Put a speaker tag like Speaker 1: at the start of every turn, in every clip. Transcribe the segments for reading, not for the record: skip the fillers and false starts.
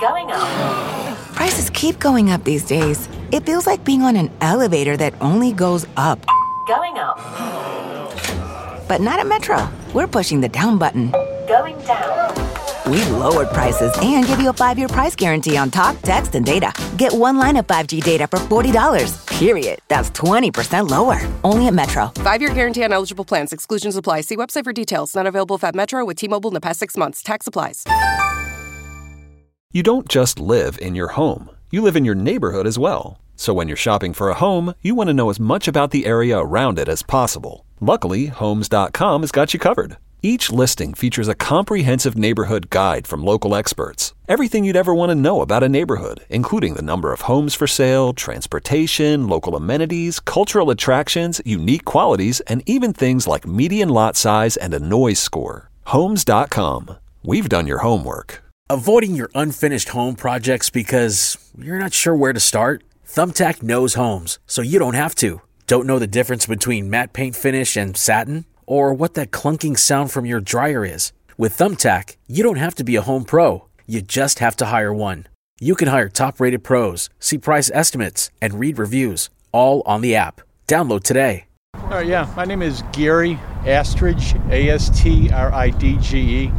Speaker 1: Going up.
Speaker 2: Prices keep going up these days. It feels like being on an elevator that only goes up.
Speaker 1: Going up.
Speaker 2: But not at Metro. We're pushing the down button.
Speaker 1: Going down.
Speaker 2: We've lowered prices and give you a 5-year price guarantee on talk, text, and data. Get one line of 5G data for $40, period. That's 20% lower. Only at Metro.
Speaker 3: 5-year guarantee on eligible plans. Exclusions apply. See website for details. Not available at Metro with T-Mobile in the past 6 months. Tax applies.
Speaker 4: You don't just live in your home. You live in your neighborhood as well. So when you're shopping for a home, you want to know as much about the area around it as possible. Luckily, Homes.com has got you covered. Each listing features a comprehensive neighborhood guide from local experts. Everything you'd ever want to know about a neighborhood, including the number of homes for sale, transportation, local amenities, cultural attractions, unique qualities, and even things like median lot size and a noise score. Homes.com. We've done your homework.
Speaker 5: Avoiding your unfinished home projects because you're not sure where to start? Thumbtack knows homes, so you don't have to. Don't know the difference between matte paint finish and satin? Or what that clunking sound from your dryer is? With Thumbtack, you don't have to be a home pro. You just have to hire one. You can hire top-rated pros, see price estimates, and read reviews, all on the app. Download today.
Speaker 6: My name is Gary Astridge, Astridge.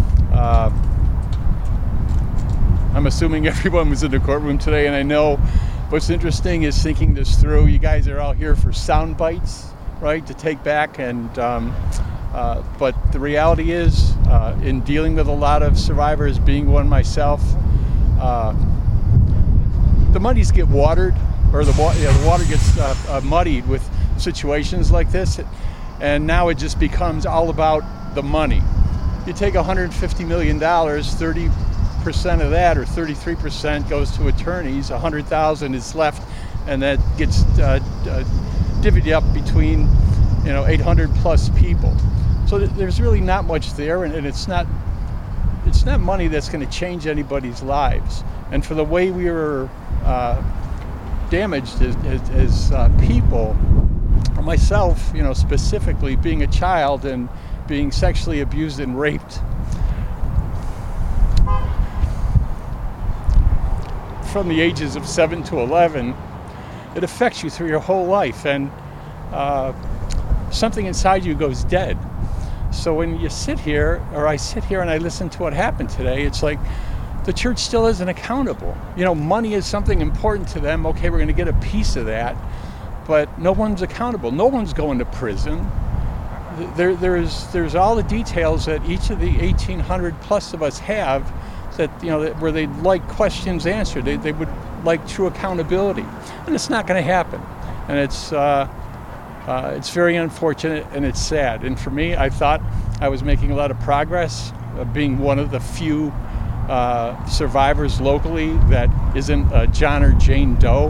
Speaker 6: I'm assuming everyone was in the courtroom today, and I know what's interesting is thinking this through. You guys are all here for sound bites, right, to take back, and but the reality is, in dealing with a lot of survivors, being one myself, the muddies get watered, or the water gets muddied with situations like this, and now it just becomes all about the money. You take $150 million, 30% of that, or 33%, goes to attorneys. $100,000 is left, and that gets divvied up between 800 plus people. So there's really not much there, and it's not money that's going to change anybody's lives. And for the way we were damaged as people, myself, specifically being a child and being sexually abused and raped from the ages of 7 to 11, it affects you through your whole life, and something inside you goes dead. So when you sit here, or I sit here and I listen to what happened today, it's like the church still isn't accountable. Money is something important to them. Okay, we're going to get a piece of that, but no one's accountable. No one's going to prison. There's all the details that each of the 1,800 plus of us have, that where they'd like questions answered. They would like true accountability, and it's not going to happen. And it's very unfortunate, and it's sad. And for me, I thought I was making a lot of progress, being one of the few survivors locally that isn't John or Jane Doe.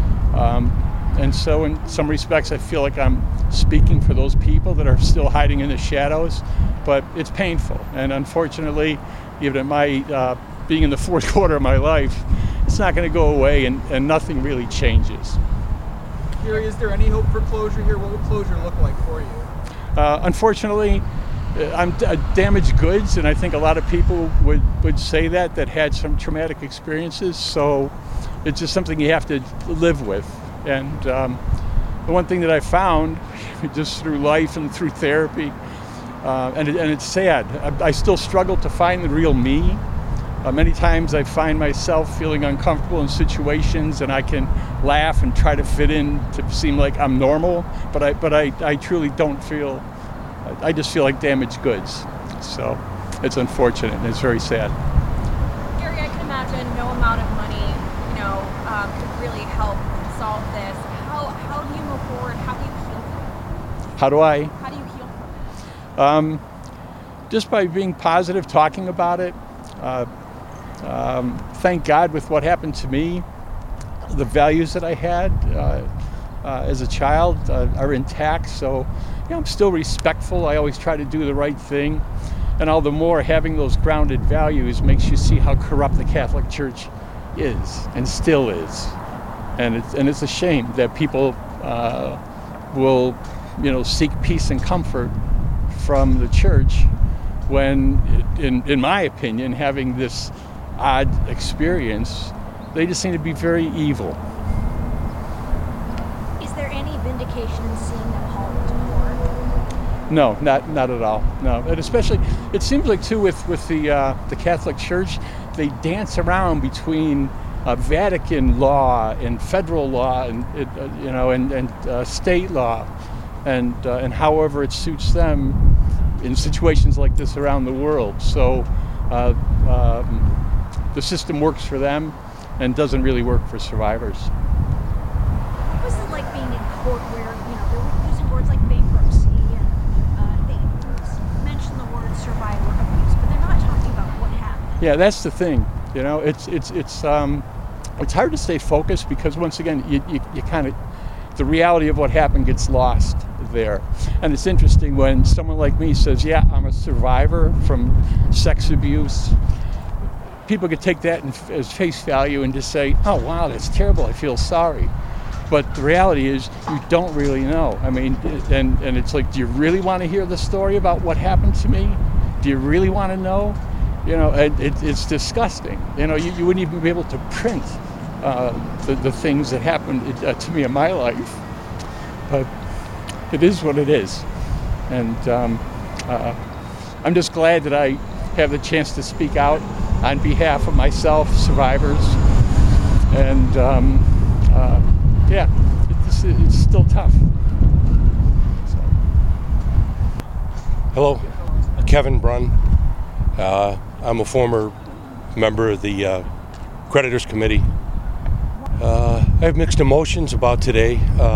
Speaker 6: And so in some respects, I feel like I'm speaking for those people that are still hiding in the shadows, but it's painful. And unfortunately, even at my being in the fourth quarter of my life, it's not going to go away, and nothing really changes.
Speaker 7: Gary, is there any hope for closure here? What would closure look like for you?
Speaker 6: Unfortunately, I'm damaged goods, and I think a lot of people would say that had some traumatic experiences. So it's just something you have to live with. And the one thing that I found just through life and through therapy, and it's sad, I still struggle to find the real me. Many times I find myself feeling uncomfortable in situations, and I can laugh and try to fit in to seem like I'm normal, but I truly don't feel. I just feel like damaged goods. So it's unfortunate, and it's very sad.
Speaker 8: Gary, I can imagine no amount of money, could really help solve this. How do you move forward? How do you heal from it? How do you heal from it?
Speaker 6: Just by being positive, talking about it. Thank God with what happened to me, the values that I had as a child are intact. So, I'm still respectful. I always try to do the right thing. And all the more having those grounded values makes you see how corrupt the Catholic Church is and still is. And it's a shame that people will, seek peace and comfort from the church when, in my opinion, having this odd experience. They just seem to be very evil.
Speaker 8: Is there any vindication in seeing them hauled to court?
Speaker 6: No, not at all. No, and especially it seems like too with the Catholic Church, they dance around between Vatican law and federal law and and state law, and however it suits them in situations like this around the world. So the system works for them and doesn't really work for survivors.
Speaker 8: What was it like being in court where they were using words like bankruptcy and they mention the word survivor abuse, but they're not talking about what happened?
Speaker 6: Yeah, that's the thing. It's hard to stay focused because once again, you kind of, the reality of what happened gets lost there. And it's interesting when someone like me says, yeah, I'm a survivor from sex abuse. People could take that as face value and just say, oh, wow, that's terrible. I feel sorry. But the reality is you don't really know. I mean, and it's like, do you really want to hear the story about what happened to me? Do you really want to know? It's disgusting. You wouldn't even be able to print the things that happened to me in my life. But it is what it is. And I'm just glad that I have the chance to speak out on behalf of myself, survivors. And it's still tough. So.
Speaker 9: Hello, Kevin Brunn. I'm a former member of the Creditors Committee. I have mixed emotions about today.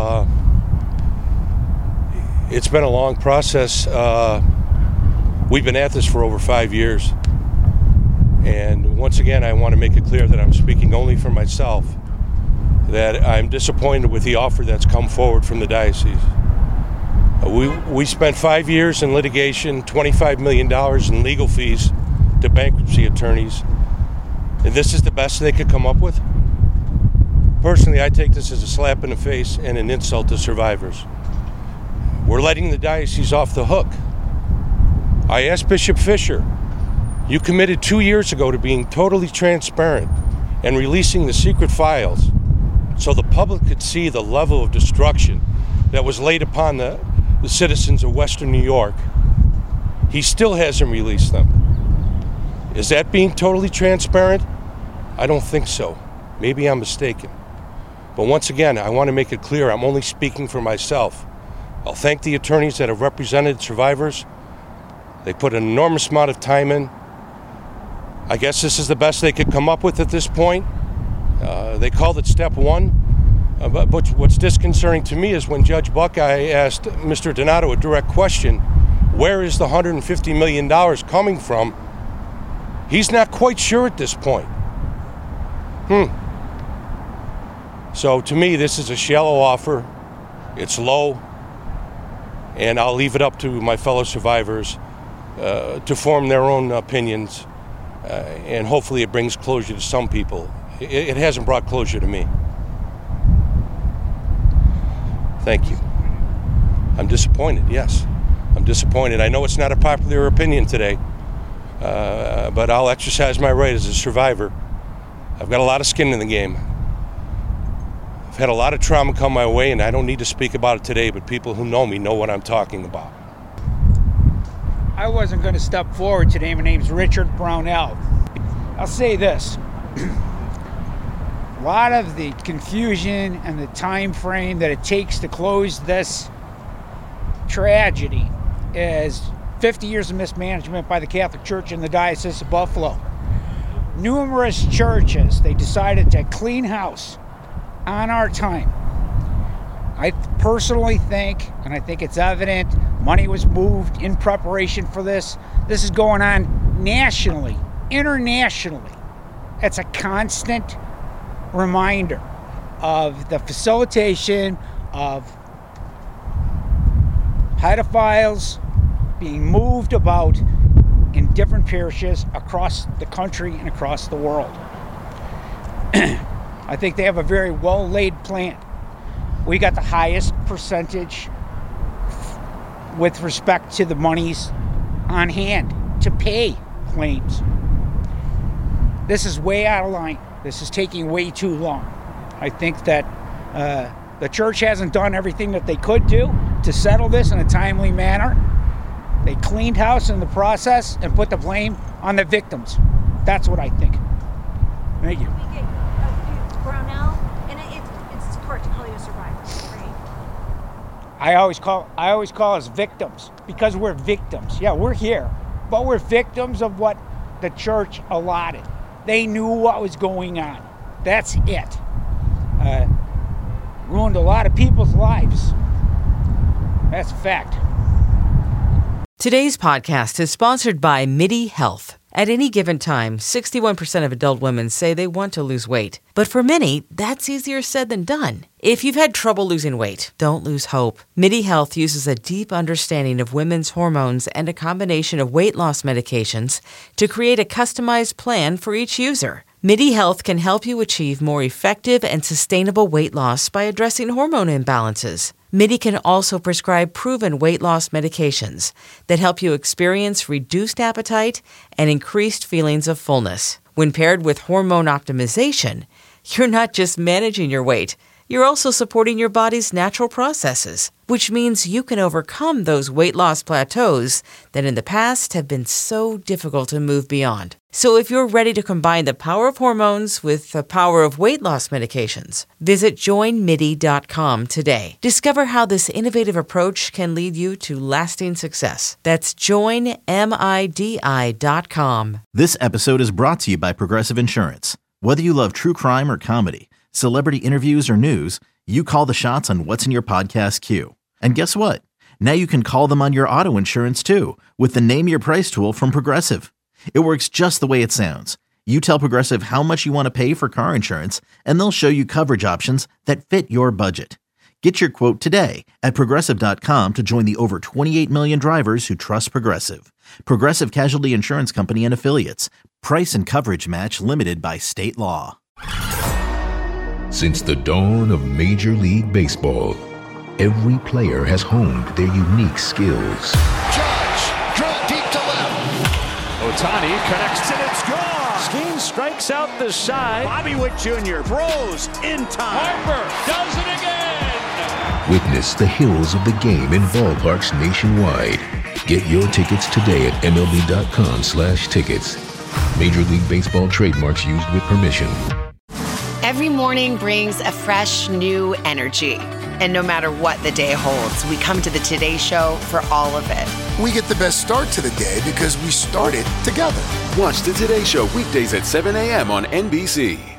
Speaker 9: It's been a long process. We've been at this for over 5 years. And once again, I want to make it clear that I'm speaking only for myself, that I'm disappointed with the offer that's come forward from the diocese. We spent 5 years in litigation, $25 million in legal fees to bankruptcy attorneys, and this is the best they could come up with? Personally, I take this as a slap in the face and an insult to survivors. We're letting the diocese off the hook. I asked Bishop Fisher, you committed 2 years ago to being totally transparent and releasing the secret files so the public could see the level of destruction that was laid upon the citizens of Western New York. He still hasn't released them. Is that being totally transparent? I don't think so. Maybe I'm mistaken. But once again, I want to make it clear I'm only speaking for myself. I'll thank the attorneys that have represented survivors. They put an enormous amount of time in. I guess this is the best they could come up with at this point. They called it step one. But what's disconcerting to me is when Judge Buckeye asked Mr. Donato a direct question, where is the $150 million coming from? He's not quite sure at this point. So to me, this is a shallow offer. It's low. And I'll leave it up to my fellow survivors to form their own opinions. And hopefully it brings closure to some people. It hasn't brought closure to me. Thank you. I'm disappointed, yes. I'm disappointed. I know it's not a popular opinion today, but I'll exercise my right as a survivor. I've got a lot of skin in the game. I've had a lot of trauma come my way, and I don't need to speak about it today, but people who know me know what I'm talking about.
Speaker 10: I wasn't going to step forward today. My name's Richard Brownell. I'll say this. A lot of the confusion and the time frame that it takes to close this tragedy is 50 years of mismanagement by the Catholic Church in the Diocese of Buffalo. Numerous churches, they decided to clean house on our time. I personally think, and I think it's evident, money was moved in preparation for this. This is going on nationally, internationally. It's a constant reminder of the facilitation of pedophiles being moved about in different parishes across the country and across the world. I think they have a very well-laid plan. We got the highest percentage with respect to the monies on hand to pay claims. this is way out of line. This is taking way too long. I think that the church hasn't done everything that they could do to settle this in a timely manner. They cleaned house in the process and put the blame on the victims. That's what I think. Thank you.
Speaker 11: Brownell, and it's correct to call you a survivor, right?
Speaker 10: I always call us victims because we're victims. Yeah, we're here, but we're victims of what the church allotted. They knew what was going on. That's it. Ruined a lot of people's lives. That's a fact.
Speaker 12: Today's podcast is sponsored by MIDI Health. At any given time, 61% of adult women say they want to lose weight. But for many, that's easier said than done. If you've had trouble losing weight, don't lose hope. MIDI Health uses a deep understanding of women's hormones and a combination of weight loss medications to create a customized plan for each user. MIDI Health can help you achieve more effective and sustainable weight loss by addressing hormone imbalances. MIDI can also prescribe proven weight loss medications that help you experience reduced appetite and increased feelings of fullness. When paired with hormone optimization, you're not just managing your weight, you're also supporting your body's natural processes, which means you can overcome those weight loss plateaus that in the past have been so difficult to move beyond. So if you're ready to combine the power of hormones with the power of weight loss medications, visit joinmidi.com today. Discover how this innovative approach can lead you to lasting success. That's joinmidi.com.
Speaker 13: This episode is brought to you by Progressive Insurance. Whether you love true crime or comedy, celebrity interviews or news, you call the shots on what's in your podcast queue. And guess what? Now you can call them on your auto insurance too with the Name Your Price tool from Progressive. It works just the way it sounds. You tell Progressive how much you want to pay for car insurance, and they'll show you coverage options that fit your budget. Get your quote today at Progressive.com to join the over 28 million drivers who trust Progressive. Progressive Casualty Insurance Company and Affiliates. Price and coverage match limited by state law.
Speaker 14: Since the dawn of Major League Baseball, every player has honed their unique skills.
Speaker 15: Judge, drill deep to left.
Speaker 16: Ohtani connects and it's gone. Skeen strikes out the side.
Speaker 15: Bobby Witt Jr. throws in time.
Speaker 16: Harper does it again.
Speaker 14: Witness the hills of the game in ballparks nationwide. Get your tickets today at MLB.com/tickets. Major League Baseball trademarks used with permission.
Speaker 17: Every morning brings a fresh, new energy. And no matter what the day holds, we come to the Today Show for all of it.
Speaker 18: We get the best start to the day because we started together.
Speaker 19: Watch the Today Show weekdays at 7 a.m. on NBC.